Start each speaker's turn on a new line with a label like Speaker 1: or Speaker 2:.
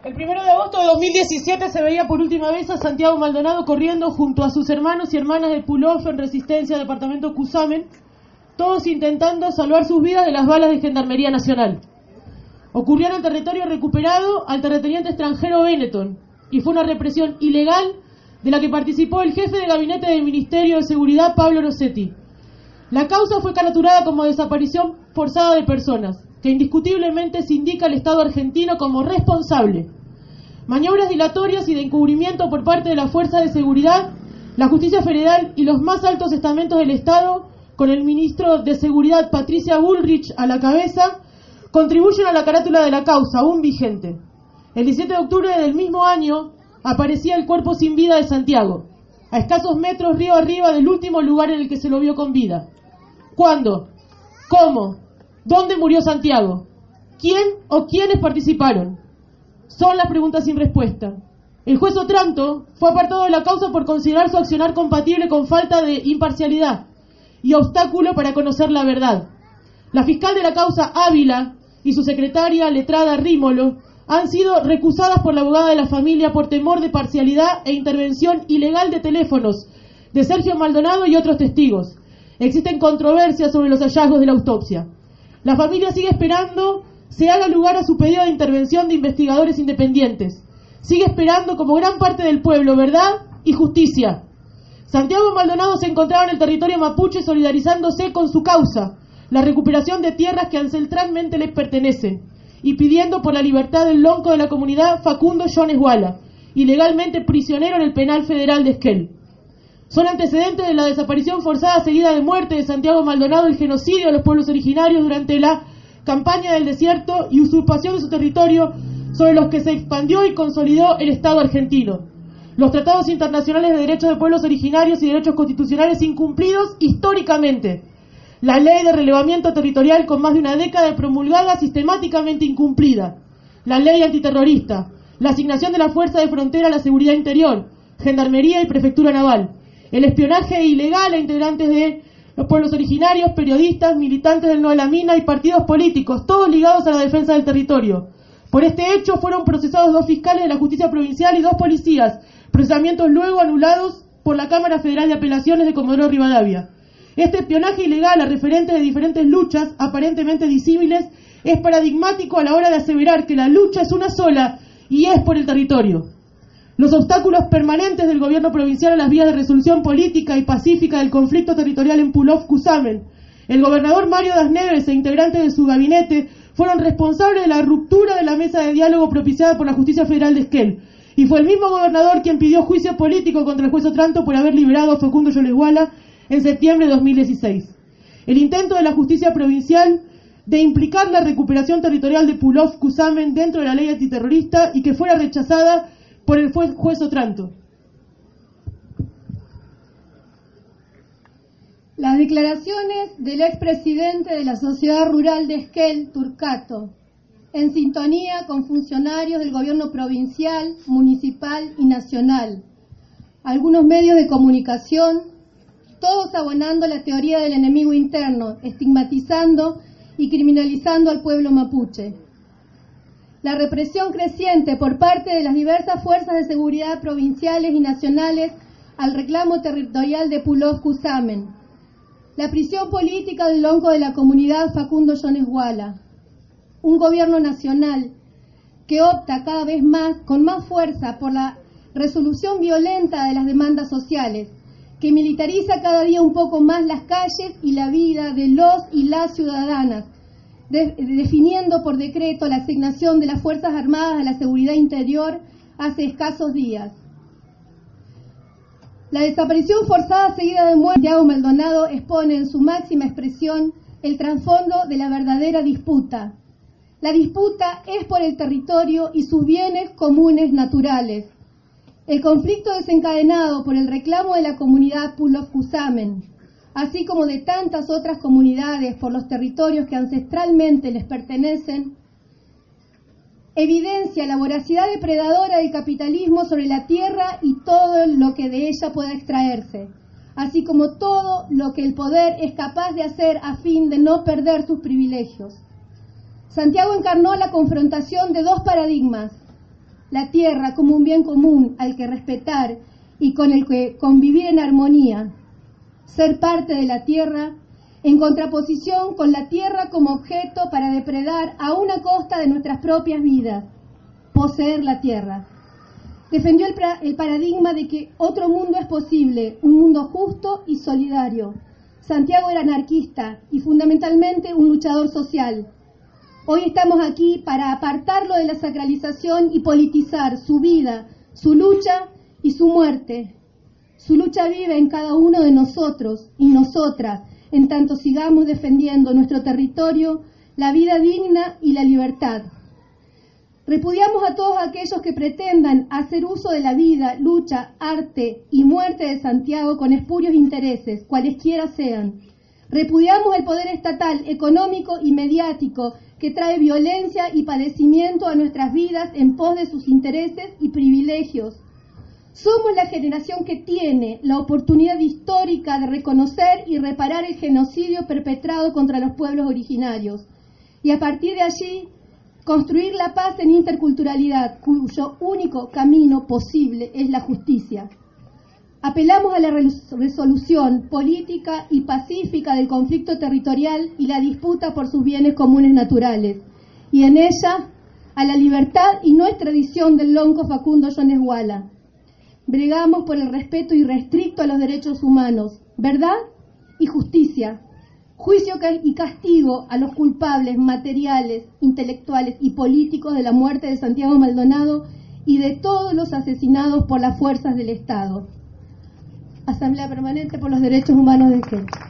Speaker 1: El 1 de agosto de 2017 se veía por última vez a Santiago Maldonado corriendo junto a sus hermanos y hermanas de Pulov en Resistencia, departamento Cusamen, todos intentando salvar sus vidas de las balas de Gendarmería Nacional. Ocurrió en el territorio recuperado al terrateniente extranjero Benetton y fue una represión ilegal de la que participó el jefe de gabinete del Ministerio de Seguridad, Pablo Rossetti. La causa fue caraturada como desaparición forzada de personas, que indiscutiblemente se indica al Estado argentino como responsable. Maniobras dilatorias y de encubrimiento por parte de la Fuerza de Seguridad, la Justicia Federal y los más altos estamentos del Estado, con el ministro de Seguridad Patricia Bullrich a la cabeza, contribuyen a la carátula de la causa, aún vigente. El 17 de octubre del mismo año aparecía el cuerpo sin vida de Santiago, a escasos metros río arriba del último lugar en el que se lo vio con vida. ¿Cuándo? ¿Cómo? ¿Dónde murió Santiago? ¿Quién o quiénes participaron? Son las preguntas sin respuesta. El juez Otranto fue apartado de la causa por considerar su accionar compatible con falta de imparcialidad y obstáculo para conocer la verdad. La fiscal de la causa, Ávila, y su secretaria, letrada Rímolo, han sido recusadas por la abogada de la familia por temor de parcialidad e intervención ilegal de teléfonos de Sergio Maldonado y otros testigos. Existen controversias sobre los hallazgos de la autopsia. La familia sigue esperando se haga lugar a su pedido de intervención de investigadores independientes. Sigue esperando, como gran parte del pueblo, verdad y justicia. Santiago Maldonado se encontraba en el territorio mapuche solidarizándose con su causa, la recuperación de tierras que ancestralmente les pertenecen, y pidiendo por la libertad del lonco de la comunidad Facundo Jones Wala, ilegalmente prisionero en el penal federal de Esquel. Son antecedentes de la desaparición forzada seguida de muerte de Santiago Maldonado, el genocidio de los pueblos originarios durante la campaña del desierto y usurpación de su territorio sobre los que se expandió y consolidó el Estado argentino. Los tratados internacionales de derechos de pueblos originarios y derechos constitucionales incumplidos históricamente. La ley de relevamiento territorial con más de una década promulgada sistemáticamente incumplida. La ley antiterrorista. La asignación de la Fuerza de Frontera a la Seguridad Interior, Gendarmería y Prefectura Naval. El espionaje ilegal a integrantes de los pueblos originarios, periodistas, militantes del No a la Mina y partidos políticos, todos ligados a la defensa del territorio. Por este hecho fueron procesados 2 fiscales de la Justicia Provincial y 2 policías, procesamientos luego anulados por la Cámara Federal de Apelaciones de Comodoro Rivadavia. Este espionaje ilegal a referentes de diferentes luchas, aparentemente disímiles, es paradigmático a la hora de aseverar que la lucha es una sola y es por el territorio. Los obstáculos permanentes del gobierno provincial a las vías de resolución política y pacífica del conflicto territorial en Pulov, Cusamen. El gobernador Mario Das Neves e integrantes de su gabinete fueron responsables de la ruptura de la mesa de diálogo propiciada por la Justicia Federal de Esquel. Y fue el mismo gobernador quien pidió juicio político contra el juez Otranto por haber liberado a Facundo Jones Wala en septiembre de 2016. El intento de la Justicia Provincial de implicar la recuperación territorial de Pulov, Cusamen dentro de la ley antiterrorista y que fuera rechazada por el juez Otranto.
Speaker 2: Las declaraciones del expresidente de la Sociedad Rural de Esquel, Turcato, en sintonía con funcionarios del gobierno provincial, municipal y nacional, algunos medios de comunicación, todos abonando la teoría del enemigo interno, estigmatizando y criminalizando al pueblo mapuche. La represión creciente por parte de las diversas fuerzas de seguridad provinciales y nacionales al reclamo territorial de Pulov, Cusamen. La prisión política del lonco de la comunidad Facundo Jones Wala. Un gobierno nacional que opta cada vez más, con más fuerza, por la resolución violenta de las demandas sociales, que militariza cada día un poco más las calles y la vida de los y las ciudadanas, definiendo por decreto la asignación de las Fuerzas Armadas a la Seguridad Interior hace escasos días. La desaparición forzada seguida de muerte de Santiago Maldonado expone en su máxima expresión el trasfondo de la verdadera disputa. La disputa es por el territorio y sus bienes comunes naturales. El conflicto desencadenado por el reclamo de la comunidad Pulov Cusamen, así como de tantas otras comunidades por los territorios que ancestralmente les pertenecen, evidencia la voracidad depredadora del capitalismo sobre la tierra y todo lo que de ella pueda extraerse, así como todo lo que el poder es capaz de hacer a fin de no perder sus privilegios. Santiago encarnó la confrontación de 2 paradigmas, la tierra como un bien común al que respetar y con el que convivir en armonía, ser parte de la tierra en contraposición con la tierra como objeto para depredar a una costa de nuestras propias vidas, poseer la tierra. Defendió el paradigma de que otro mundo es posible, un mundo justo y solidario. Santiago era anarquista y fundamentalmente un luchador social. Hoy estamos aquí para apartarlo de la sacralización y politizar su vida, su lucha y su muerte. Su lucha vive en cada uno de nosotros y nosotras, en tanto sigamos defendiendo nuestro territorio, la vida digna y la libertad. Repudiamos a todos aquellos que pretendan hacer uso de la vida, lucha, arte y muerte de Santiago con espurios intereses, cualesquiera sean. Repudiamos el poder estatal, económico y mediático que trae violencia y padecimiento a nuestras vidas en pos de sus intereses y privilegios. Somos la generación que tiene la oportunidad histórica de reconocer y reparar el genocidio perpetrado contra los pueblos originarios y a partir de allí construir la paz en interculturalidad, cuyo único camino posible es la justicia. Apelamos a la resolución política y pacífica del conflicto territorial y la disputa por sus bienes comunes naturales, y en ella a la libertad y no extradición del lonco Facundo Jones Wala. Bregamos por el respeto irrestricto a los derechos humanos, verdad y justicia, juicio y castigo a los culpables materiales, intelectuales y políticos de la muerte de Santiago Maldonado y de todos los asesinados por las fuerzas del Estado. Asamblea Permanente por los Derechos Humanos de Esquel.